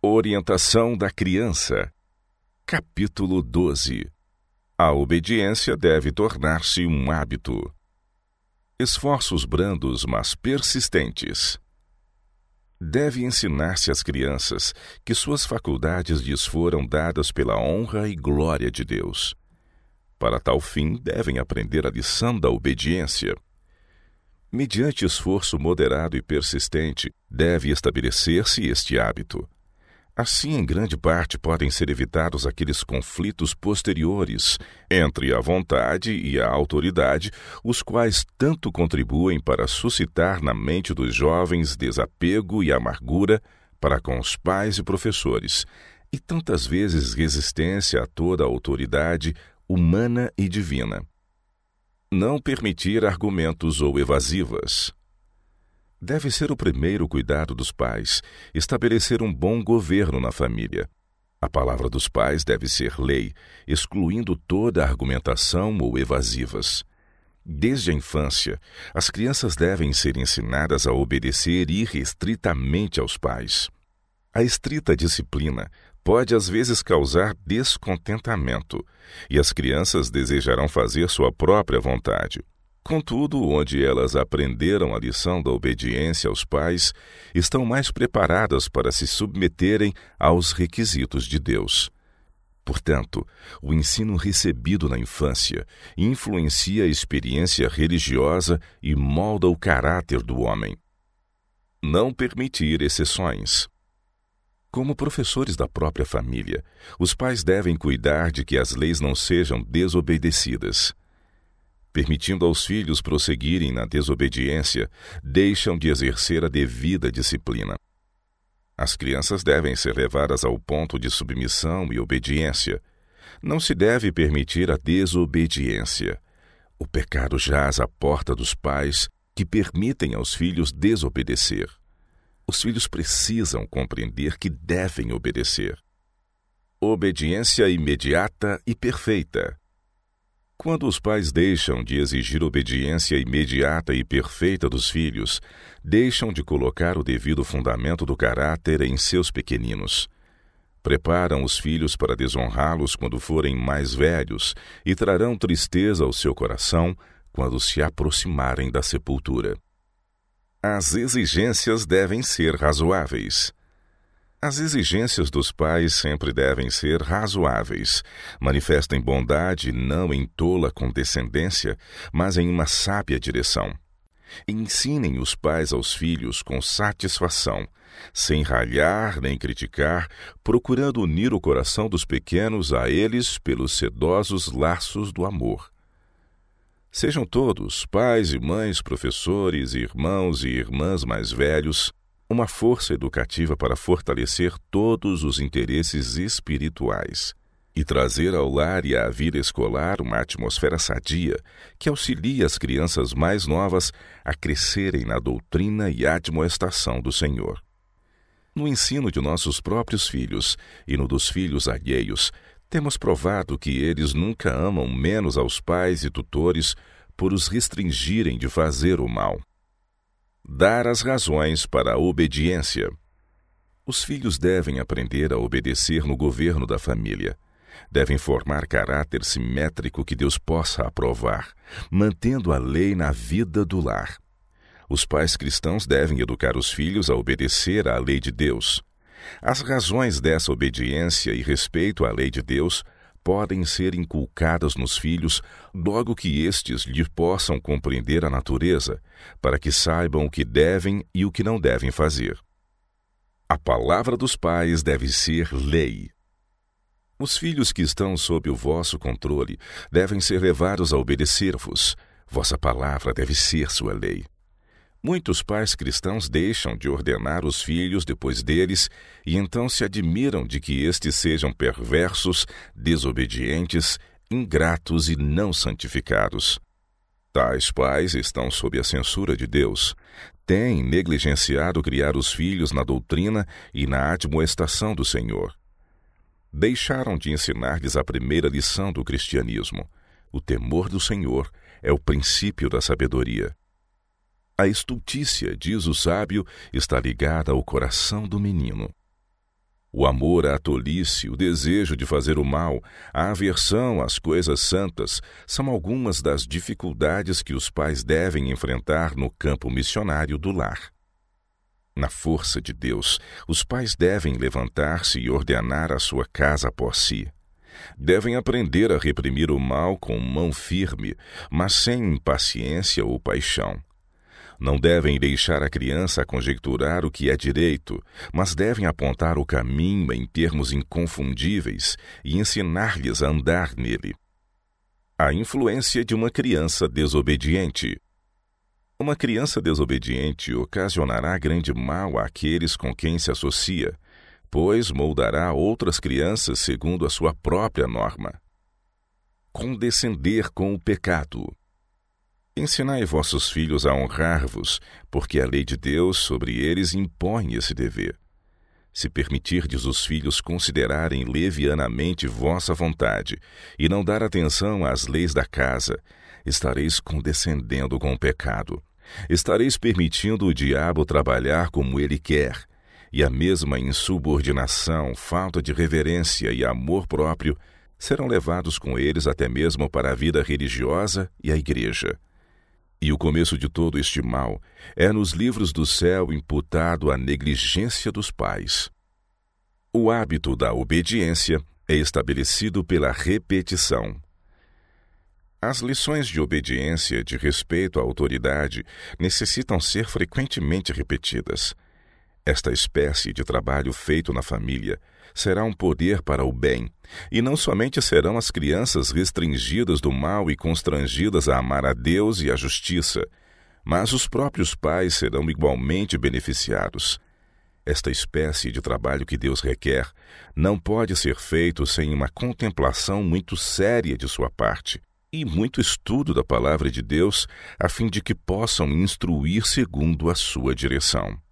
Orientação da criança. Capítulo 12. A obediência deve tornar-se um hábito. Esforços brandos, mas persistentes. Deve ensinar-se às crianças que suas faculdades lhes foram dadas pela honra e glória de Deus. Para tal fim, devem aprender a lição da obediência. Mediante esforço moderado e persistente, deve estabelecer-se este hábito. Assim, em grande parte, podem ser evitados aqueles conflitos posteriores entre a vontade e a autoridade, os quais tanto contribuem para suscitar na mente dos jovens desapego e amargura para com os pais e professores, e tantas vezes resistência a toda a autoridade humana e divina. Não permitir argumentos ou evasivas. Deve ser o primeiro cuidado dos pais, estabelecer um bom governo na família. A palavra dos pais deve ser lei, excluindo toda argumentação ou evasivas. Desde a infância, as crianças devem ser ensinadas a obedecer irrestritamente aos pais. A estrita disciplina pode às vezes causar descontentamento, e as crianças desejarão fazer sua própria vontade. Contudo, onde elas aprenderam a lição da obediência aos pais, estão mais preparadas para se submeterem aos requisitos de Deus. Portanto, o ensino recebido na infância influencia a experiência religiosa e molda o caráter do homem. Não permitir exceções. Como professores da própria família, os pais devem cuidar de que as leis não sejam desobedecidas. Permitindo aos filhos prosseguirem na desobediência, deixam de exercer a devida disciplina. As crianças devem ser levadas ao ponto de submissão e obediência. Não se deve permitir a desobediência. O pecado jaz à porta dos pais que permitem aos filhos desobedecer. Os filhos precisam compreender que devem obedecer. Obediência imediata e perfeita. Quando os pais deixam de exigir obediência imediata e perfeita dos filhos, deixam de colocar o devido fundamento do caráter em seus pequeninos. Preparam os filhos para desonrá-los quando forem mais velhos e trarão tristeza ao seu coração quando se aproximarem da sepultura. As exigências devem ser razoáveis. As exigências dos pais sempre devem ser razoáveis. Manifestem bondade não em tola condescendência, mas em uma sábia direção. Ensinem os pais aos filhos com satisfação, sem ralhar nem criticar, procurando unir o coração dos pequenos a eles pelos sedosos laços do amor. Sejam todos, pais e mães, professores, irmãos e irmãs mais velhos, uma força educativa para fortalecer todos os interesses espirituais e trazer ao lar e à vida escolar uma atmosfera sadia que auxilie as crianças mais novas a crescerem na doutrina e admoestação do Senhor. No ensino de nossos próprios filhos e no dos filhos alheios, temos provado que eles nunca amam menos aos pais e tutores por os restringirem de fazer o mal. Dar as razões para a obediência. Os filhos devem aprender a obedecer no governo da família. Devem formar caráter simétrico que Deus possa aprovar, mantendo a lei na vida do lar. Os pais cristãos devem educar os filhos a obedecer à lei de Deus. As razões dessa obediência e respeito à lei de Deus podem ser inculcadas nos filhos logo que estes lhe possam compreender a natureza, para que saibam o que devem e o que não devem fazer. A palavra dos pais deve ser lei. Os filhos que estão sob o vosso controle devem ser levados a obedecer-vos. Vossa palavra deve ser sua lei. Muitos pais cristãos deixam de ordenar os filhos depois deles e então se admiram de que estes sejam perversos, desobedientes, ingratos e não santificados. Tais pais estão sob a censura de Deus. Têm negligenciado criar os filhos na doutrina e na admoestação do Senhor. Deixaram de ensinar-lhes a primeira lição do cristianismo. O temor do Senhor é o princípio da sabedoria. A estultícia, diz o sábio, está ligada ao coração do menino. O amor à tolice, o desejo de fazer o mal, a aversão às coisas santas são algumas das dificuldades que os pais devem enfrentar no campo missionário do lar. Na força de Deus, os pais devem levantar-se e ordenar a sua casa após si. Devem aprender a reprimir o mal com mão firme, mas sem impaciência ou paixão. Não devem deixar a criança conjecturar o que é direito, mas devem apontar o caminho em termos inconfundíveis e ensinar-lhes a andar nele. A influência de uma criança desobediente. Uma criança desobediente ocasionará grande mal àqueles com quem se associa, pois moldará outras crianças segundo a sua própria norma. Condescender com o pecado. Ensinai vossos filhos a honrar-vos, porque a lei de Deus sobre eles impõe esse dever. Se permitirdes os filhos considerarem levianamente vossa vontade e não dar atenção às leis da casa, estareis condescendendo com o pecado. Estareis permitindo o diabo trabalhar como ele quer, e a mesma insubordinação, falta de reverência e amor próprio serão levados com eles até mesmo para a vida religiosa e a igreja. E o começo de todo este mal é nos livros do céu imputado à negligência dos pais. O hábito da obediência é estabelecido pela repetição. As lições de obediência de respeito à autoridade necessitam ser frequentemente repetidas. Esta espécie de trabalho feito na família será um poder para o bem, e não somente serão as crianças restringidas do mal e constrangidas a amar a Deus e a justiça, mas os próprios pais serão igualmente beneficiados. Esta espécie de trabalho que Deus requer não pode ser feito sem uma contemplação muito séria de sua parte e muito estudo da palavra de Deus, a fim de que possam instruir segundo a sua direção.